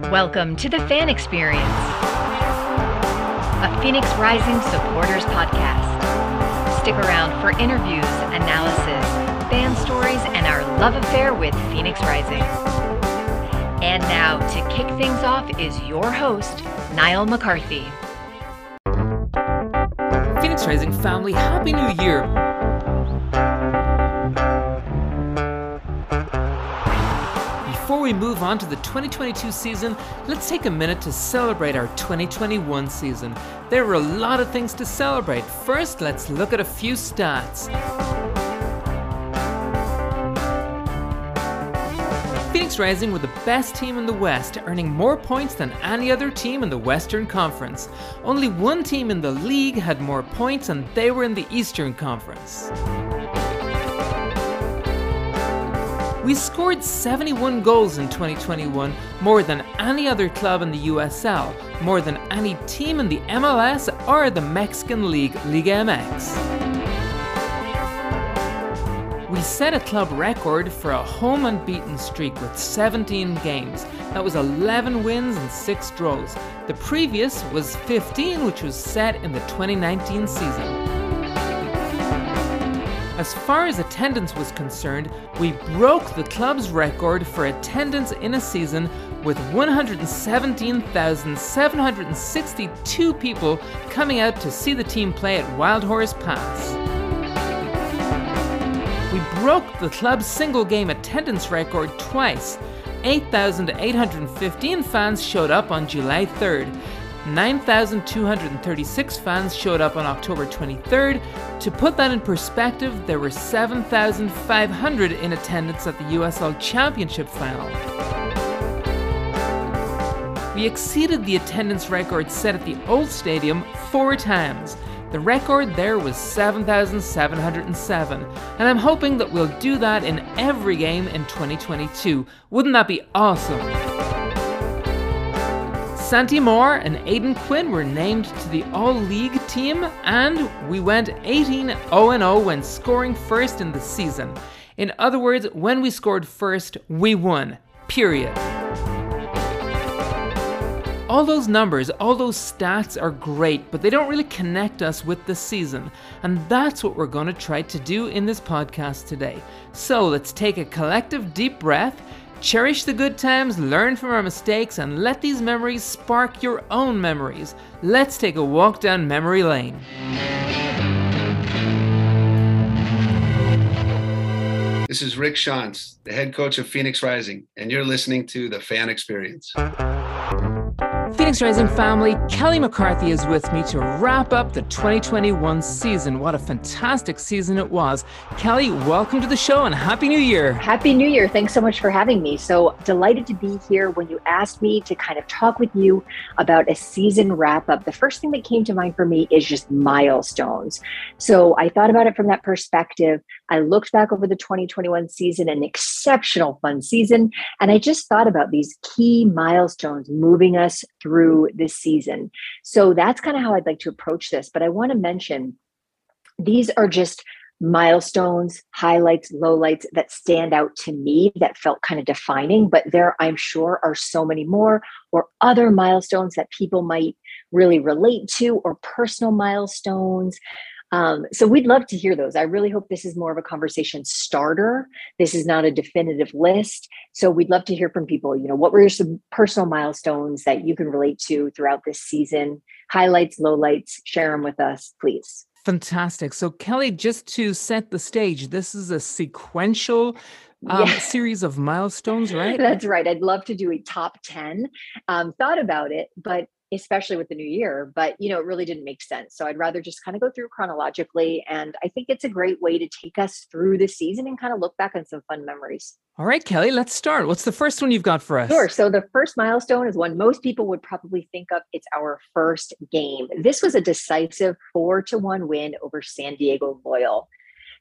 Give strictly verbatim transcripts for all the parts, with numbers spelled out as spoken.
Welcome to the Fan Experience, a Phoenix Rising supporters podcast. Stick around for interviews, analysis, fan stories, and our love affair with Phoenix Rising. And now, to kick things off is your host, Niall McCarthy. Phoenix Rising family, Happy New Year! Before we move on to the twenty twenty-two season, let's take a minute to celebrate our twenty twenty-one season. There were a lot of things to celebrate. First, let's look at a few stats. Phoenix Rising were the best team in the West, earning more points than any other team in the Western Conference. Only one team in the league had more points, and they were in the Eastern Conference. We scored seventy-one goals in twenty twenty-one, more than any other club in the U S L, more than any team in the M L S or the Mexican League, Liga M X. We set a club record for a home unbeaten streak with seventeen games. That was eleven wins and six draws. The previous was fifteen, which was set in the twenty nineteen season. As far as attendance was concerned, we broke the club's record for attendance in a season with one hundred seventeen thousand seven hundred sixty-two people coming out to see the team play at Wild Horse Pass. We broke the club's single game attendance record twice. eight thousand eight hundred fifteen fans showed up on July third. nine thousand two hundred thirty-six fans showed up on October twenty-third. To put that in perspective, there were seven thousand five hundred in attendance at the U S L Championship final. We exceeded the attendance record set at the old stadium four times. The record there was seven thousand seven hundred seven, and I'm hoping that we'll do that in every game in twenty twenty-two. Wouldn't that be awesome? Santi Moore and Aidan Quinn were named to the All-League team, and we went eighteen oh and oh when scoring first in the season. In other words, when we scored first, we won. Period. All those numbers, all those stats are great, but they don't really connect us with the season. And that's what we're going to try to do in this podcast today. So let's take a collective deep breath, cherish the good times, learn from our mistakes, and let these memories spark your own memories. Let's take a walk down memory lane. This is Rick Schantz, the head coach of Phoenix Rising, and you're listening to The Fan Experience. Phoenix Rising family, Kelly McCarthy is with me to wrap up the twenty twenty-one season. What a fantastic season it was. Kelly, welcome to the show and Happy New Year. Happy New Year. Thanks so much for having me. So delighted to be here. When you asked me to kind of talk with you about a season wrap up, the first thing that came to mind for me is just milestones. So I thought about it from that perspective. I looked back over the twenty twenty-one season, an exceptional fun season, and I just thought about these key milestones moving us through this season. So that's kind of how I'd like to approach this. But I want to mention these are just milestones, highlights, lowlights that stand out to me that felt kind of defining, but there I'm sure are so many more or other milestones that people might really relate to or personal milestones. Um, so we'd love to hear those. I really hope this is more of a conversation starter. This is not a definitive list. So we'd love to hear from people. You know, what were some personal milestones that you can relate to throughout this season? Highlights, lowlights, share them with us, please. Fantastic. So Kelly, just to set the stage, this is a sequential um, yeah. series of milestones, right? That's right. I'd love to do a top ten. Um, thought about it, but especially with the new year, but you know, it really didn't make sense. So I'd rather just kind of go through chronologically. And I think it's a great way to take us through the season and kind of look back on some fun memories. All right, Kelly, let's start. What's the first one you've got for us? Sure. So the first milestone is one most people would probably think of. It's our first game. This was a decisive four to one win over San Diego Loyal.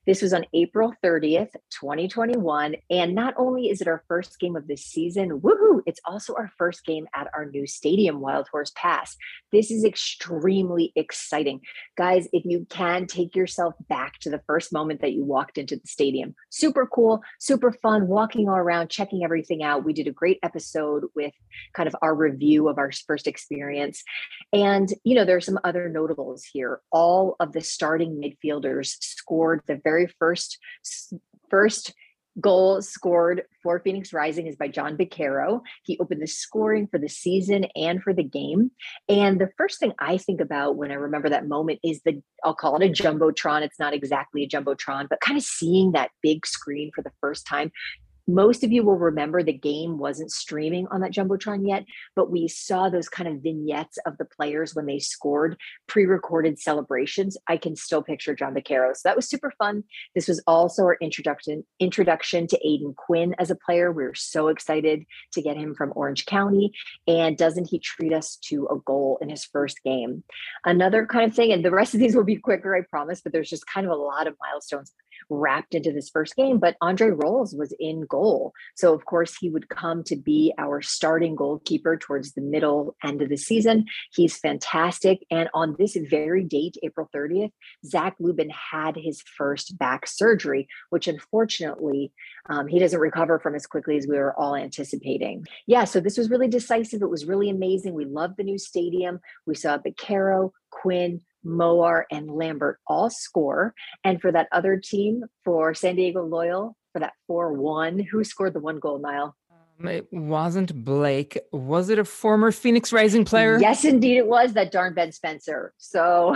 This was on April thirtieth, twenty twenty-one. And not only is it our first game of the season, woohoo, it's also our first game at our new stadium, Wild Horse Pass. This is extremely exciting. Guys, if you can, take yourself back to the first moment that you walked into the stadium. Super cool, super fun, walking all around, checking everything out. We did a great episode with kind of our review of our first experience. And, you know, there are some other notables here. All of the starting midfielders scored the very first, first goal scored for Phoenix Rising is by John Baquero. He opened the scoring for the season and for the game. And the first thing I think about when I remember that moment is the, I'll call it a Jumbotron. It's not exactly a Jumbotron, but kind of seeing that big screen for the first time. Most of you will remember the game wasn't streaming on that Jumbotron yet, but we saw those kind of vignettes of the players when they scored, pre-recorded celebrations. I can still picture John Baquero. So that was super fun. This was also our introduction, introduction to Aiden Quinn as a player. We were so excited to get him from Orange County. And doesn't he treat us to a goal in his first game? Another kind of thing, and the rest of these will be quicker, I promise, but there's just kind of a lot of milestones wrapped into this first game. But Andre Rolls was in goal. So of course he would come to be our starting goalkeeper towards the middle end of the season. He's fantastic. And on this very date, April thirtieth, Zach Lubin had his first back surgery, which unfortunately um, he doesn't recover from as quickly as we were all anticipating. Yeah, so this was really decisive. It was really amazing. We loved the new stadium. We saw Baquero, Quinn, Moar, and Lambert all score. And for that other team, for San Diego Loyal, for that four one, who scored the one goal, Niall? Um, it wasn't Blake. Was it a former Phoenix Rising player? Yes, indeed it was, that darn Ben Spencer. So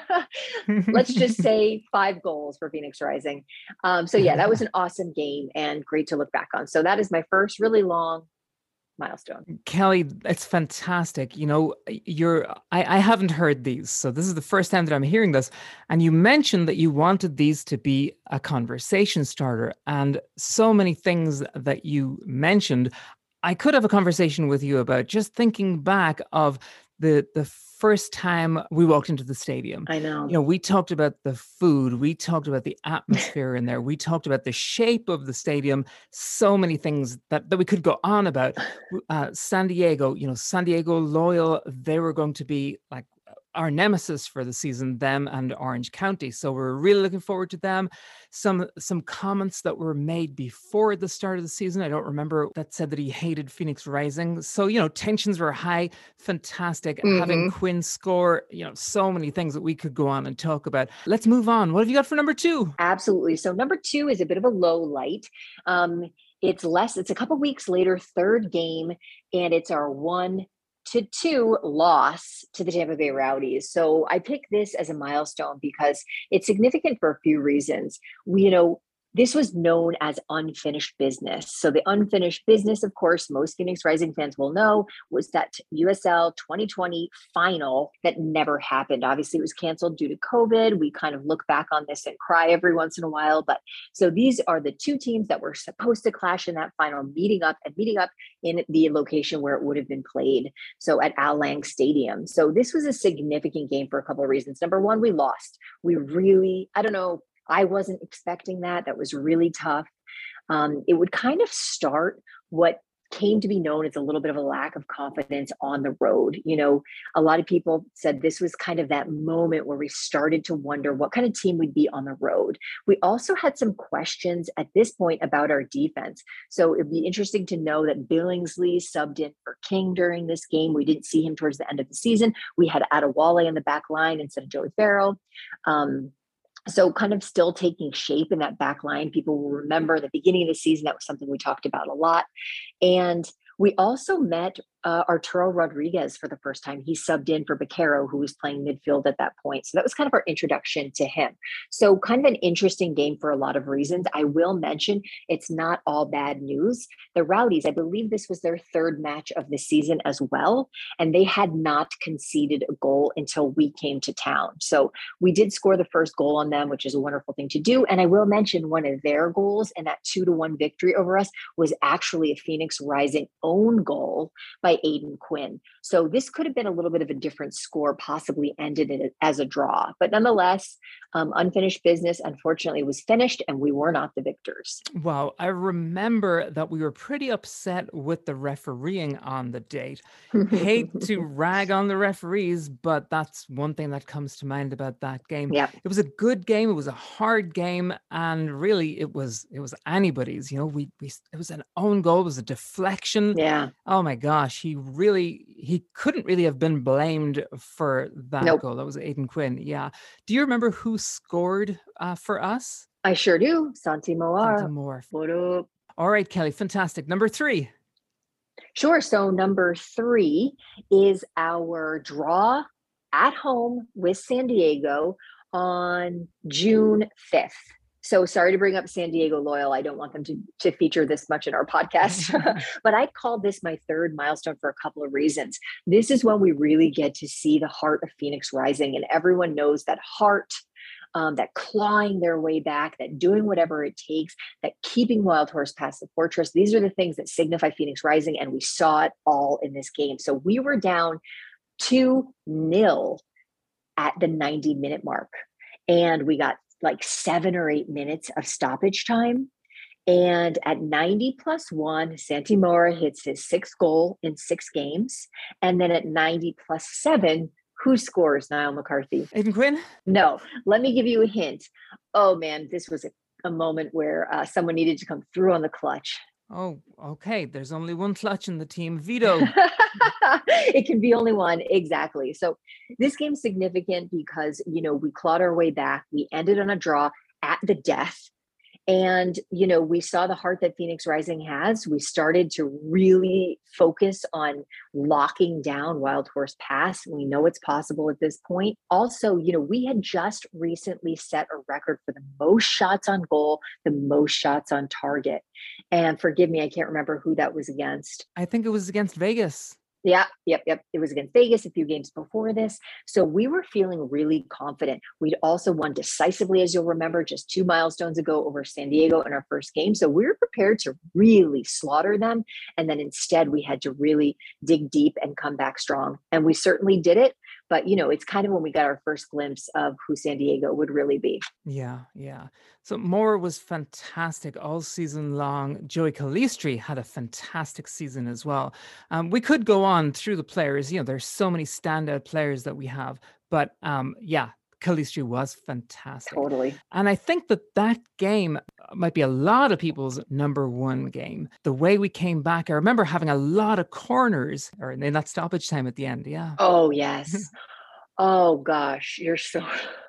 let's just say five goals for Phoenix Rising. Um, so yeah, that was an awesome game and great to look back on. So that is my first really long milestone. Kelly, it's fantastic. You know, you're, I, I haven't heard these. So this is the first time that I'm hearing this. And you mentioned that you wanted these to be a conversation starter. And so many things that you mentioned, I could have a conversation with you about, just thinking back of the the first time we walked into the stadium. I know. You know, we talked about the food, we talked about the atmosphere in there, we talked about the shape of the stadium, so many things that, that we could go on about. Uh, San Diego, you know, San Diego Loyal, they were going to be like our nemesis for the season, them and Orange County. So we're really looking forward to them. Some some comments that were made before the start of the season, I don't remember, that said that he hated Phoenix Rising. So, you know, tensions were high, fantastic. Mm-hmm. Having Quinn score, you know, so many things that we could go on and talk about. Let's move on. What have you got for number two? Absolutely. So number two is a bit of a low light. Um, it's less, it's a couple weeks later, third game, and it's our one to two loss to the Tampa Bay Rowdies. So I picked this as a milestone because it's significant for a few reasons. We, you know, this was known as unfinished business. So the unfinished business, of course, most Phoenix Rising fans will know, was that U S L twenty twenty final that never happened. Obviously, it was canceled due to COVID. We kind of look back on this and cry every once in a while. But so these are the two teams that were supposed to clash in that final, meeting up and meeting up in the location where it would have been played. So at Al Lang Stadium. So this was a significant game for a couple of reasons. Number one, we lost. We really, I don't know, I wasn't expecting that. That was really tough. Um, it would kind of start what came to be known as a little bit of a lack of confidence on the road. You know, a lot of people said this was kind of that moment where we started to wonder what kind of team we'd be on the road. We also had some questions at this point about our defense. So it'd be interesting to know that Billingsley subbed in for King during this game. We didn't see him towards the end of the season. We had Adewale in the back line instead of Joey Farrell. Um, So kind of still taking shape in that back line. People will remember at the beginning of the season, that was something we talked about a lot. And we also met uh, Arturo Rodriguez for the first time. He subbed in for Baquero, who was playing midfield at that point. So that was kind of our introduction to him. So kind of an interesting game for a lot of reasons. I will mention it's not all bad news. The Rowdies, I believe this was their third match of the season as well. And they had not conceded a goal until we came to town. So we did score the first goal on them, which is a wonderful thing to do. And I will mention one of their goals, and that two to one victory over us was actually a Phoenix Rising own goal by by Aiden Quinn. So this could have been a little bit of a different score, possibly ended it as a draw. But nonetheless, um, unfinished business, unfortunately, was finished and we were not the victors. Wow, I remember that we were pretty upset with the refereeing on the date. Hate to rag on the referees, but that's one thing that comes to mind about that game. Yep. It was a good game, it was a hard game, and really it was it was anybody's. You know, we we it was an own goal, it was a deflection. Yeah. Oh my gosh, he really he couldn't really have been blamed for that Nope. goal. That was Aiden Quinn. Yeah. Do you remember who scored uh, for us? I sure do. Santi Moar. Santi Moar. What up? All right, Kelly, fantastic. Number three. Sure. So number three is our draw at home with San Diego on June fifth. So sorry to bring up San Diego Loyal. I don't want them to, to feature this much in our podcast, but I called this my third milestone for a couple of reasons. This is when we really get to see the heart of Phoenix Rising, and everyone knows that heart, um, that clawing their way back, that doing whatever it takes, that keeping Wild Horse past the fortress. These are the things that signify Phoenix Rising, and we saw it all in this game. So we were down two nil at the ninety minute mark, and we got like seven or eight minutes of stoppage time. And at ninety plus one, Santi Moar hits his sixth goal in six games. And then at ninety plus seven, who scores, Niall McCarthy? Aiden Quinn? No, let me give you a hint. Oh man, this was a, a moment where uh, someone needed to come through on the clutch. Oh, okay. There's only one clutch in the team. Vito. It can be only one. Exactly. So this game's significant because, you know, we clawed our way back. We ended on a draw at the death. And, you know, we saw the heart that Phoenix Rising has. We started to really focus on locking down Wild Horse Pass. We know it's possible at this point. Also, you know, we had just recently set a record for the most shots on goal, the most shots on target. And forgive me, I can't remember who that was against. I think it was against Vegas. Yeah, yep, yep. It was against Vegas a few games before this. So we were feeling really confident. We'd also won decisively, as you'll remember, just two milestones ago over San Diego in our first game. So we were prepared to really slaughter them. And then instead, we had to really dig deep and come back strong. And we certainly did it. But, you know, it's kind of when we got our first glimpse of who San Diego would really be. Yeah, yeah. So Moore was fantastic all season long. Joey Calistri had a fantastic season as well. Um, we could go on through the players. You know, there's so many standout players that we have. But um, yeah, Calistri was fantastic. Totally. And I think that that game might be a lot of people's number one game. The way we came back, I remember having a lot of corners or in that stoppage time at the end. Yeah. Oh, yes. Oh, gosh. You're so...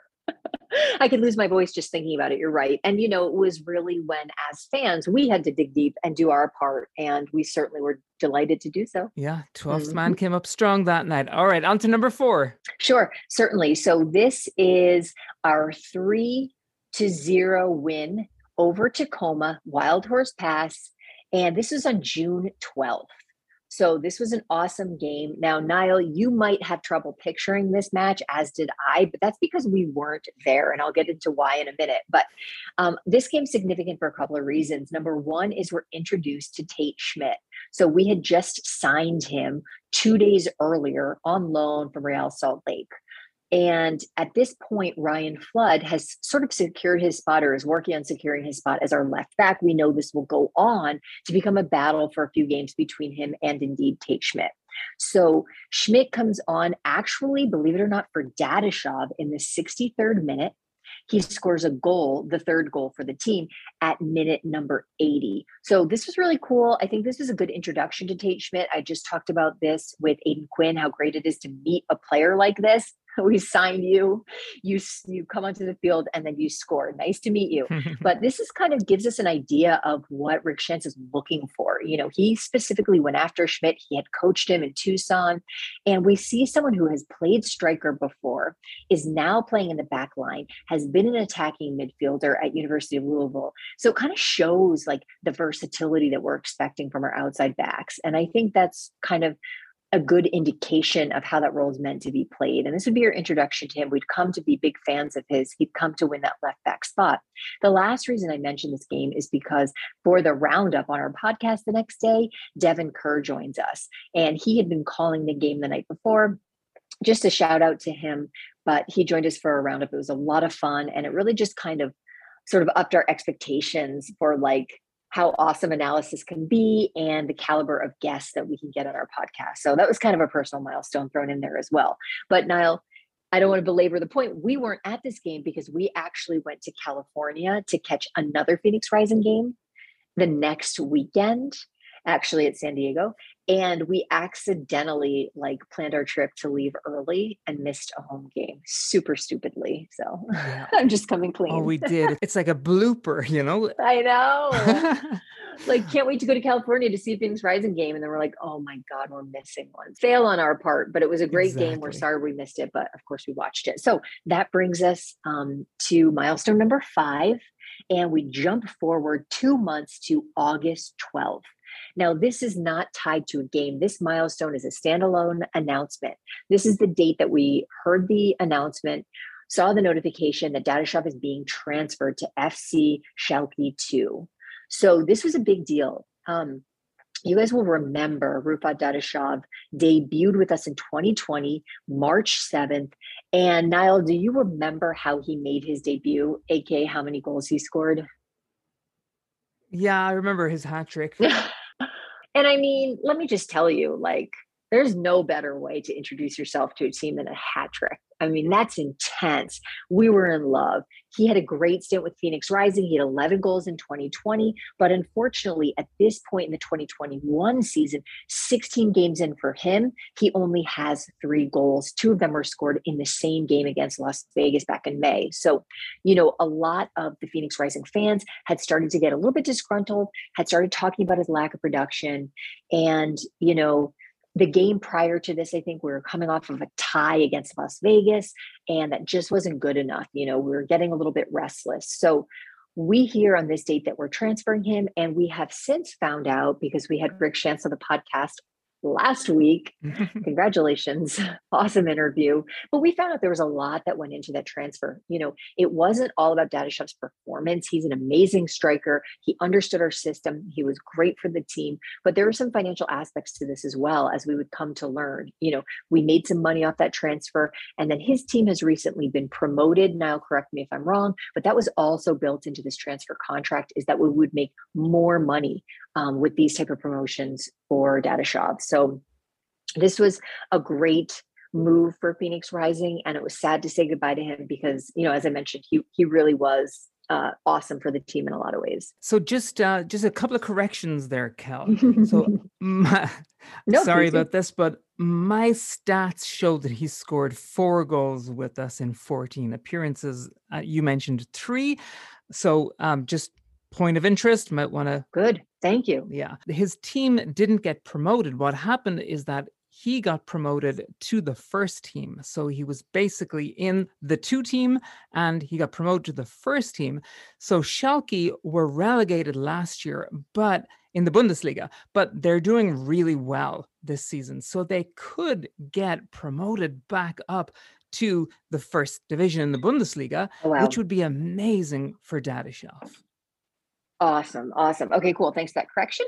I could lose my voice just thinking about it. You're right. And, you know, it was really when, as fans, we had to dig deep and do our part. And we certainly were delighted to do so. Yeah. twelfth Mm-hmm. man came up strong that night. All right. On to number four. Sure. Certainly. So this is our three to zero win over Tacoma, Wild Horse Pass. And this is on June twelfth. So this was an awesome game. Now, Niall, you might have trouble picturing this match, as did I, but that's because we weren't there. And I'll get into why in a minute. But um, this game's significant for a couple of reasons. Number one is we're introduced to Tate Schmidt. So we had just signed him two days earlier on loan from Real Salt Lake. And at this point, Ryan Flood has sort of secured his spot or is working on securing his spot as our left back. We know this will go on to become a battle for a few games between him and indeed Tate Schmidt. So Schmidt comes on actually, believe it or not, for Dadashov in the sixty-third minute. He scores a goal, the third goal for the team, at minute number eighty. So this was really cool. I think this was a good introduction to Tate Schmidt. I just talked about this with Aiden Quinn, how great it is to meet a player like this. We sign you, you you come onto the field, and then you score. Nice to meet you. But this is kind of gives us an idea of what Rick Schantz is looking for. You know, he specifically went after Schmidt. He had coached him in Tucson. And we see someone who has played striker before, is now playing in the back line, has been an attacking midfielder at University of Louisville. So it kind of shows like the versatility that we're expecting from our outside backs. And I think that's kind of a good indication of how that role is meant to be played. And this would be your introduction to him. We'd come to be big fans of his. He'd come to win that left back spot. The last reason I mentioned this game is because for the roundup on our podcast the next day, Devin Kerr joins us. And he had been calling the game the night before. Just a shout out to him, but he joined us for a roundup. It was a lot of fun. And it really just kind of sort of upped our expectations for like how awesome analysis can be and the caliber of guests that we can get on our podcast. So that was kind of a personal milestone thrown in there as well. But Niall, I don't want to belabor the point. We weren't at this game because we actually went to California to catch another Phoenix Rising game the next weekend, actually at San Diego. And we accidentally like planned our trip to leave early and missed a home game super stupidly. So yeah. I'm just coming clean. Oh, we did. It's like a blooper, you know? I know. Like, can't wait to go to California to see a Phoenix Rising game. And then we're like, oh my God, we're missing one. Fail on our part, but it was a great exactly. game. We're sorry we missed it, but of course we watched it. So that brings us um, to milestone number five. And we jump forward two months to August twelfth. Now, this is not tied to a game. This milestone is a standalone announcement. This is the date that we heard the announcement, saw the notification that Dadashov is being transferred to F C Schalke two. So this was a big deal. Um, you guys will remember Rufat Dadashov debuted with us in twenty twenty, March seventh. And Niall, do you remember how he made his debut, aka how many goals he scored? Yeah, I remember his hat trick. And I mean, let me just tell you, like, there's no better way to introduce yourself to a team than a hat trick. I mean, that's intense. We were in love. He had a great stint with Phoenix Rising. He had eleven goals in twenty twenty. But unfortunately, at this point in the twenty twenty-one season, sixteen games in for him, he only has three goals. Two of them were scored in the same game against Las Vegas back in May. So, you know, a lot of the Phoenix Rising fans had started to get a little bit disgruntled, had started talking about his lack of production. And, you know, the game prior to this, I think we were coming off of a tie against Las Vegas, and that just wasn't good enough. You know, we were getting a little bit restless. So we hear on this date that we're transferring him, and we have since found out, because we had Rick Schantz on the podcast last week. Congratulations. Awesome interview. But we found out there was a lot that went into that transfer. You know, it wasn't all about Dadashov's performance. He's an amazing striker. He understood our system. He was great for the team, but there were some financial aspects to this as well, as we would come to learn. You know, we made some money off that transfer, and then his team has recently been promoted. Now, correct me if I'm wrong, but that was also built into this transfer contract, is that we would make more money um, with these type of promotions for Dadashov. So this was a great move for Phoenix Rising, and it was sad to say goodbye to him because, you know, as I mentioned, he he really was uh, awesome for the team in a lot of ways. So just uh, just a couple of corrections there, Kel. So my, no, sorry about this, but my stats show that he scored four goals with us in fourteen appearances. Uh, you mentioned three. So um, just point of interest, might want to... Good. Thank you. Yeah. His team didn't get promoted. What happened is that he got promoted to the first team. So he was basically in the two team and he got promoted to the first team. So Schalke were relegated last year, but in the Bundesliga, but they're doing really well this season. So they could get promoted back up to the first division in the Bundesliga, oh, wow. which would be amazing for Dadashov. Awesome. Awesome. Okay, cool. Thanks for that correction.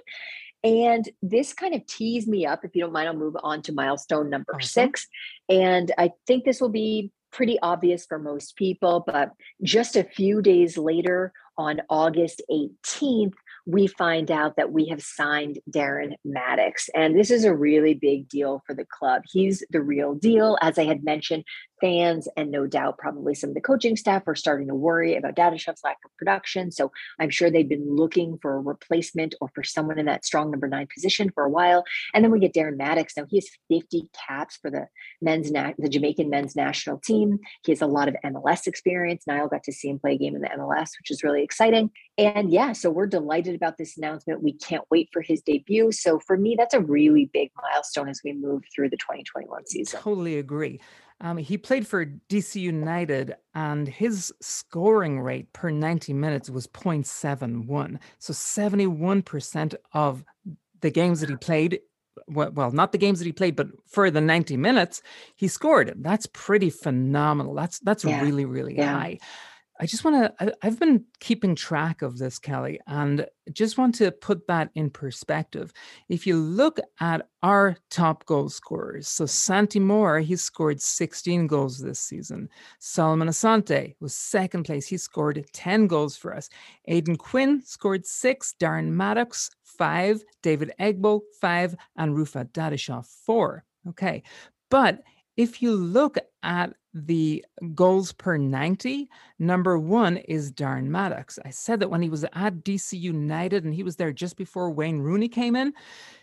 And this kind of teased me up. If you don't mind, I'll move on to milestone number awesome. six. And I think this will be pretty obvious for most people, but just a few days later, on August eighteenth, we find out that we have signed Darren Mattocks. And this is a really big deal for the club. He's the real deal. As I had mentioned, fans and no doubt probably some of the coaching staff are starting to worry about Dadashov's lack of production. So I'm sure they've been looking for a replacement or for someone in that strong number nine position for a while. And then we get Darren Mattocks. Now he has fifty caps for the men's, na- the Jamaican men's national team. He has a lot of M L S experience. Niall got to see him play a game in the M L S, which is really exciting. And yeah, so we're delighted about this announcement. We can't wait for his debut. So for me, that's a really big milestone as we move through the twenty twenty-one season. Totally agree. Um, he played for D C United and his scoring rate per ninety minutes was zero point seven one. So seventy-one percent of the games that he played well, not the games that he played, but for the ninety minutes, he scored. That's pretty phenomenal. That's that's Yeah. really, really Yeah. high. I just want to, I've been keeping track of this, Kelly, and just want to put that in perspective. If you look at our top goal scorers, so Santi Moar, he scored sixteen goals this season. Solomon Asante was second place. He scored ten goals for us. Aidan Quinn scored six. Darren Maddox, five. David Egbo, five. And Rufa Dadashaw, four. Okay. But if you look at the goals per ninety, number one is Darren Maddox. I said that when he was at D C United and he was there just before Wayne Rooney came in,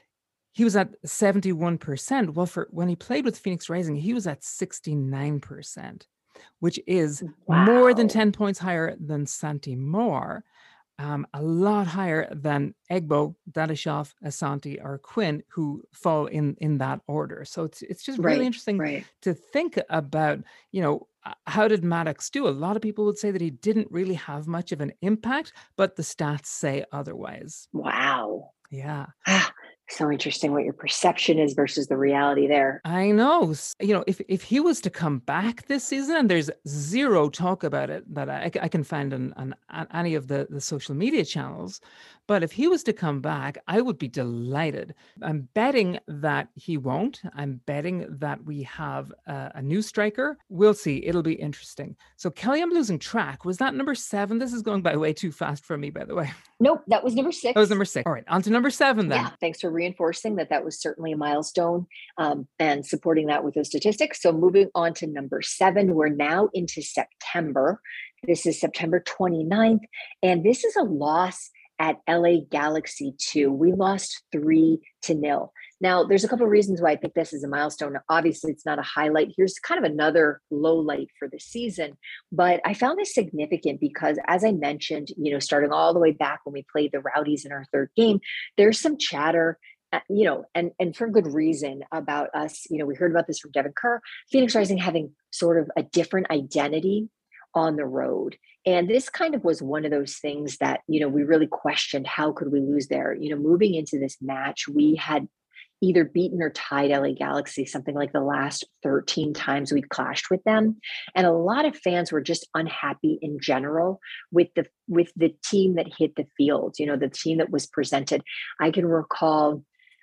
he was at seventy-one percent. Well, for when he played with Phoenix Rising, he was at sixty-nine percent, which is Wow. more than ten points higher than Santi Moar. Um, a lot higher than Egbo, Dadashaw, Asante, or Quinn, who fall in in that order. So it's it's just really Right, interesting right. to think about, you know, uh, how did Maddox do? A lot of people would say that he didn't really have much of an impact, but the stats say otherwise. Wow. Yeah. Ah, so interesting what your perception is versus the reality there. I know. S- You know, if if he was to come back this season, and there's zero talk about it that I, I can find on, on, on any of the, the social media channels, but if he was to come back, I would be delighted. I'm betting that he won't. I'm betting that we have a, a new striker. We'll see. It'll be interesting. So, Kelly, I'm losing track. Was that number seven? This is going by way too fast for me, by the way. Nope, that was number six. That was number six. All right, on to number seven then. Yeah, thanks for reinforcing that that was certainly a milestone um, and supporting that with those statistics. So moving on to number seven, we're now into September. This is September twenty-ninth, and this is a loss at L A Galaxy two. We lost three to nil. Now, there's a couple of reasons why I think this is a milestone. Obviously, it's not a highlight. Here's kind of another low light for the season. But I found this significant because, as I mentioned, you know, starting all the way back when we played the Rowdies in our third game, there's some chatter, uh, you know, and, and for good reason about us. You know, we heard about this from Devin Kerr, Phoenix Rising having sort of a different identity on the road. And this kind of was one of those things that, you know, we really questioned, how could we lose there? You know, moving into this match, we had either beaten or tied L A Galaxy something like the last thirteen times we'd clashed with them. And a lot of fans were just unhappy in general with the with the team that hit the field, you know, the team that was presented. I can recall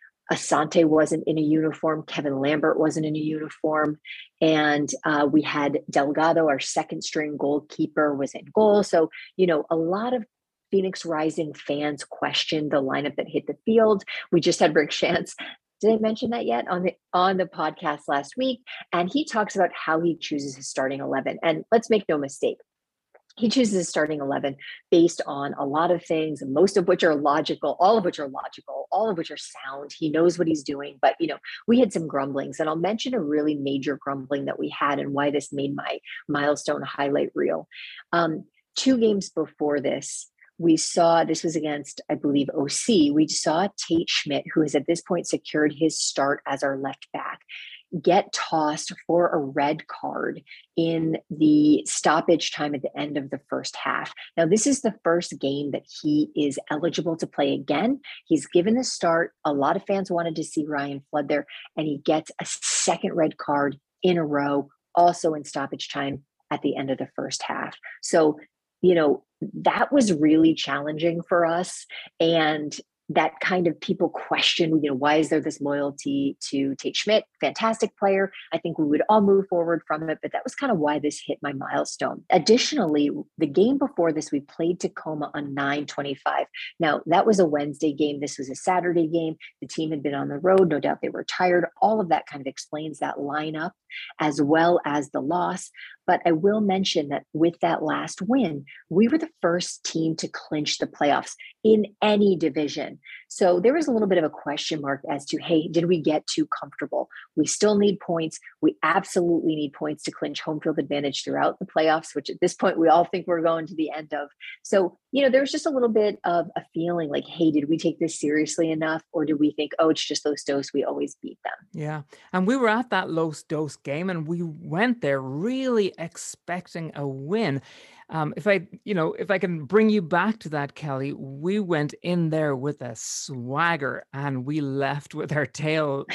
Asante wasn't in a uniform. Kevin Lambert wasn't in a uniform. And uh, we had Delgado, our second string goalkeeper, was in goal. So, you know, a lot of Phoenix Rising fans questioned the lineup that hit the field. We just had Rick Shantz. Did I mention that yet on the on the podcast last week? And he talks about how he chooses his starting eleven. And let's make no mistake, he chooses his starting eleven based on a lot of things, most of which are logical, all of which are logical, all of which are sound. He knows what he's doing. But, you know, we had some grumblings, and I'll mention a really major grumbling that we had and why this made my milestone highlight reel. Um, two games before this, we saw, this was against, I believe, O C, we saw Tate Schmidt, who has at this point secured his start as our left back, get tossed for a red card in the stoppage time at the end of the first half. Now, this is the first game that he is eligible to play again. He's given the start. A lot of fans wanted to see Ryan Flood there, and he gets a second red card in a row, also in stoppage time at the end of the first half. So, you know, that was really challenging for us. And that kind of people question, you know, why is there this loyalty to Tate Schmidt? Fantastic player. I think we would all move forward from it, but that was kind of why this hit my milestone. Additionally, the game before this, we played Tacoma on nine twenty-five. Now, that was a Wednesday game. This was a Saturday game. The team had been on the road. No doubt they were tired. All of that kind of explains that lineup as well as the loss. But I will mention that with that last win, we were the first team to clinch the playoffs in any division. So there was a little bit of a question mark as to, hey, did we get too comfortable? We still need points. We absolutely need points to clinch home field advantage throughout the playoffs, which at this point we all think we're going to the end of. So, you know, there's just a little bit of a feeling like, hey, did we take this seriously enough? Or do we think, oh, it's just Los Dos, we always beat them? Yeah. And we were at that Los Dos game, and we went there really expecting a win. Um, if I, you know, if I can bring you back to that, Kelly, we went in there with a swagger and we left with our tail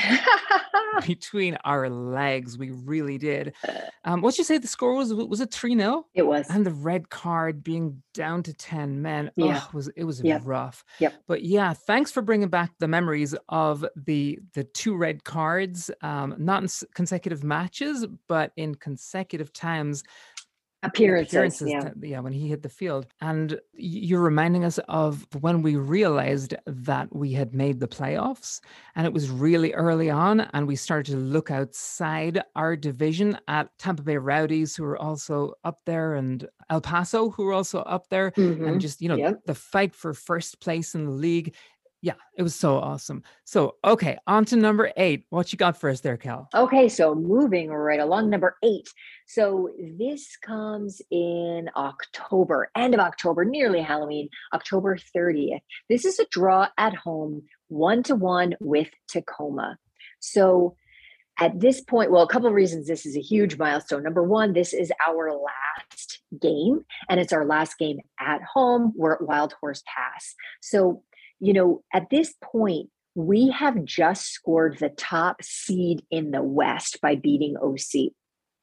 between our legs. We really did. Um, what'd you say the score was? Was it three nil? It was. And the red card being down to ten men. Yeah. Oh, it was, it was Yep. rough. Yep. But yeah, thanks for bringing back the memories of the the two red cards, um, not in s- consecutive matches, but in consecutive times. Appearances, appearances yeah. that- yeah, when he hit the field. And y- you're reminding us of when we realized that we had made the playoffs, and it was really early on, and we started to look outside our division at Tampa Bay Rowdies, who were also up there, and El Paso, who were also up there, Mhm. and just, you know, Yep. the fight for first place in the league. Yeah, it was so awesome. So, okay, on to number eight. What you got for us there, Cal? Okay, so moving right along, number eight. So this comes in October, end of October, nearly Halloween, October thirtieth. This is a draw at home, one to one with Tacoma. So at this point, well, a couple of reasons this is a huge milestone. Number one, this is our last game, and it's our last game at home. We're at Wild Horse Pass. So, you know, at this point, we have just scored the top seed in the West by beating O C.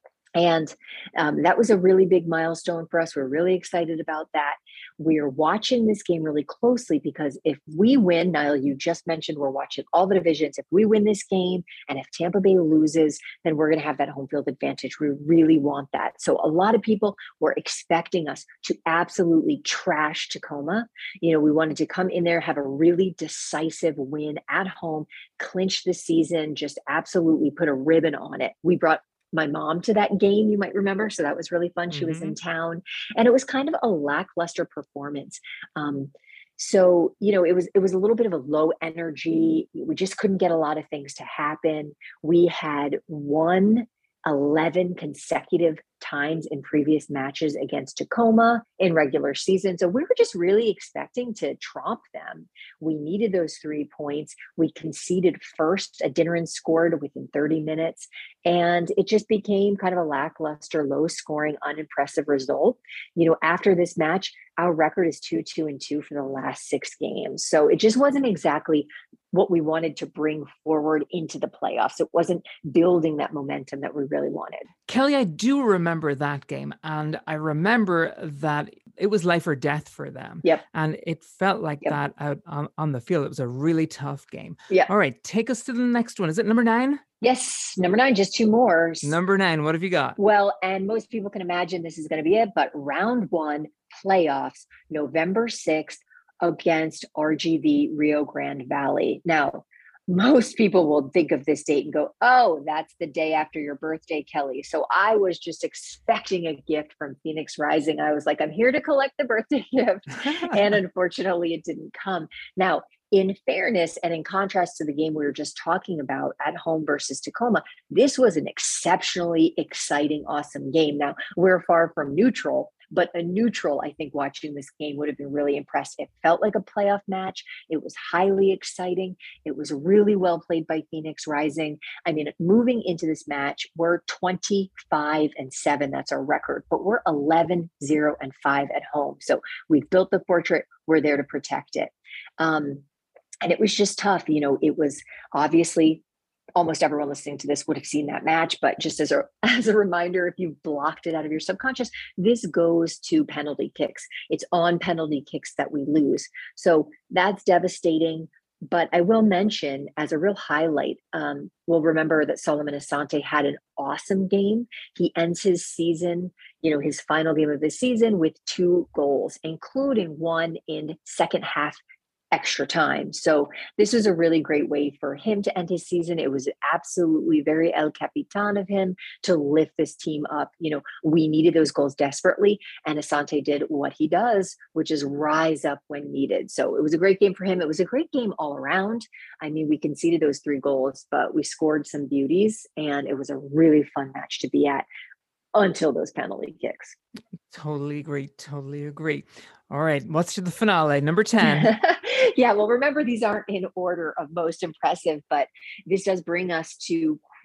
And um, that was a really big milestone for us. We're really excited about that. We're watching this game really closely because if we win, Niall, you just mentioned we're watching all the divisions. If we win this game and if Tampa Bay loses, then we're going to have that home field advantage. We really want that. So a lot of people were expecting us to absolutely trash Tacoma. You know, we wanted to come in there, have a really decisive win at home, clinch the season, just absolutely put a ribbon on it. We brought my mom to that game, you might remember. So that was really fun. She was in town, and it was kind of a lackluster performance. Um, so, you know, it was, it was a little bit of a low energy. We just couldn't get a lot of things to happen. We had won eleven consecutive times in previous matches against Tacoma in regular season. So we were just really expecting to tromp them. We needed those three points. We conceded first. Adeniran scored within thirty minutes. And it just became kind of a lackluster, low scoring, unimpressive result. You know, after this match, our record is two, two, and two for the last six games. So it just wasn't exactly what we wanted to bring forward into the playoffs. It wasn't building that momentum that we really wanted. Kelly, I do remember that game, and I remember that it was life or death for them. Yep. And it felt like Yep. that out on, on the field. It was a really tough game. Yeah. All right, take us to the next one. Is it number nine? Yes. Number nine, just two more. Number nine, what have you got? Well, and most people can imagine this is going to be it, but round one playoffs, November sixth against R G V Rio Grande Valley. Now, most people will think of this date and go, oh, that's the day after your birthday, Kelly. So I was just expecting a gift from Phoenix Rising. I was like, I'm here to collect the birthday gift. And unfortunately, it didn't come. Now, in fairness, and in contrast to the game we were just talking about at home versus Tacoma, this was an exceptionally exciting, awesome game. Now, we're far from neutral, but a neutral, I think, watching this game would have been really impressed. It felt like a playoff match. It was highly exciting. It was really well played by Phoenix Rising. I mean, moving into this match, we're twenty-five and seven. That's our record, but we're eleven, zero, and five at home. So we've built the fortress. We're there to protect it. Um, And it was just tough. You know, it was obviously almost everyone listening to this would have seen that match, but just as a, as a reminder, if you blocked it out of your subconscious, this goes to penalty kicks. It's on penalty kicks that we lose. So that's devastating. But I will mention as a real highlight, um, we'll remember that Solomon Asante had an awesome game. He ends his season, you know, his final game of the season with two goals, including one in second half extra time. So this was a really great way for him to end his season. It was absolutely very El Capitan of him to lift this team up. You know, we needed those goals desperately, and Asante did what he does, which is rise up when needed. So it was a great game for him. It was a great game all around. I mean, we conceded those three goals, but we scored some beauties, and it was a really fun match to be at until those penalty kicks. Totally agree. Totally agree. All right. What's to the finale? Number ten. Yeah. Well, remember, these aren't in order of most impressive, but this does bring us to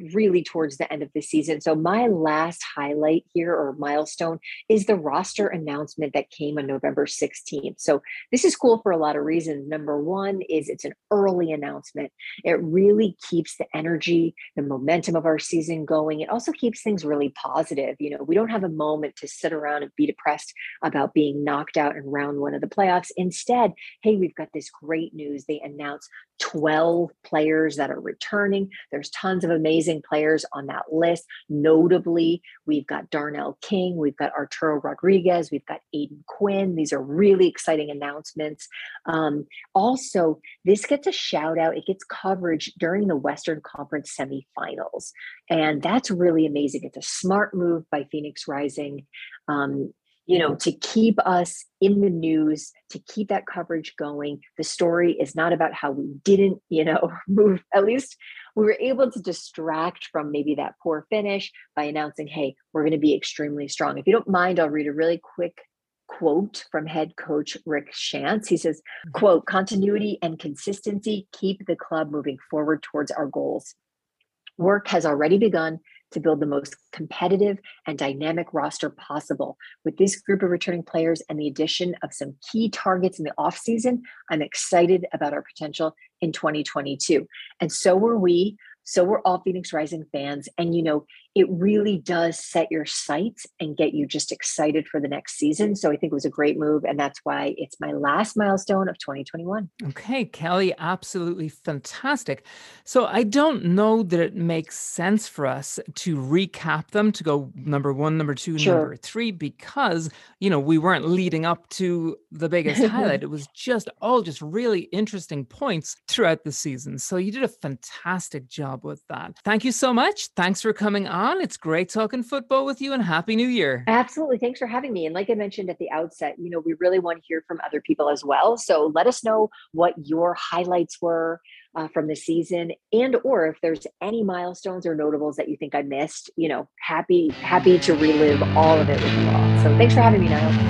really towards the end of the season. So my last highlight here or milestone is the roster announcement that came on November sixteenth. So this is cool for a lot of reasons. Number one is it's an early announcement. It really keeps the energy, the momentum of our season going. It also keeps things really positive. You know, we don't have a moment to sit around and be depressed about being knocked out in round one of the playoffs. Instead, hey, we've got this great news. They announced twelve players that are returning. There's tons of amazing players on that list. Notably, we've got Darnell King, we've got Arturo Rodriguez, we've got Aiden Quinn. These are really exciting announcements. Um, also, this gets a shout out. It gets coverage during the Western Conference semifinals. And that's really amazing. It's a smart move by Phoenix Rising. Um, you know, to keep us in the news, to keep that coverage going. The story is not about how we didn't, you know, move. At least we were able to distract from maybe that poor finish by announcing, hey, we're going to be extremely strong. If you don't mind, I'll read a really quick quote from head coach Rick Schantz. He says, quote, continuity and consistency keep the club moving forward towards our goals. Work has already begun to build the most competitive and dynamic roster possible. With this group of returning players and the addition of some key targets in the offseason, I'm excited about our potential in twenty twenty-two. And so were we. So we're all Phoenix Rising fans. And, you know, it really does set your sights and get you just excited for the next season. So I think it was a great move. And that's why it's my last milestone of twenty twenty-one. Okay, Kelly, absolutely fantastic. So I don't know that it makes sense for us to recap them, to go number one, number two, Sure. number three, because, you know, we weren't leading up to the biggest highlight. It was just all just really interesting points throughout the season. So you did a fantastic job with that. Thank you so much. Thanks for coming on. It's great talking football with you, and Happy New Year. Absolutely. Thanks for having me. And like I mentioned at the outset, you know, we really want to hear from other people as well. So let us know what your highlights were uh, from the season, and or if there's any milestones or notables that you think I missed. You know, happy, happy to relive all of it with you all. So thanks for having me,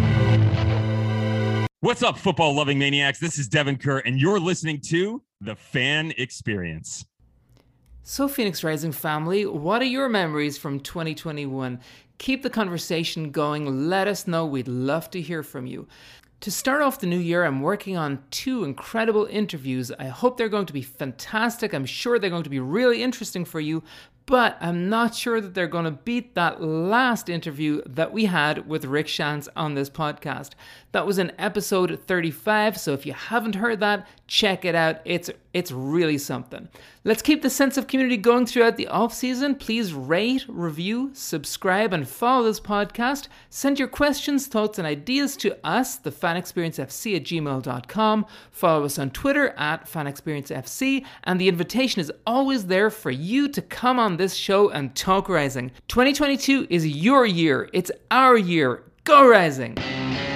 Niall. What's up, football-loving maniacs? This is Devin Kerr, and you're listening to The Fan Experience. So, Phoenix Rising family, what are your memories from twenty twenty-one? Keep the conversation going. Let us know. We'd love to hear from you. To start off the new year, I'm working on two incredible interviews. I hope they're going to be fantastic. I'm sure they're going to be really interesting for you, but I'm not sure that they're going to beat that last interview that we had with Rick Schantz on this podcast. That was in episode thirty-five, so if you haven't heard that, check it out. It's it's really something. Let's keep the sense of community going throughout the off-season. Please rate, review, subscribe, and follow this podcast. Send your questions, thoughts, and ideas to us, the fan experience f c at gmail dot com. Follow us on Twitter at fan experience f c, and the invitation is always there for you to come on this show and talk Rising. twenty twenty-two is your year. It's our year. Go Rising!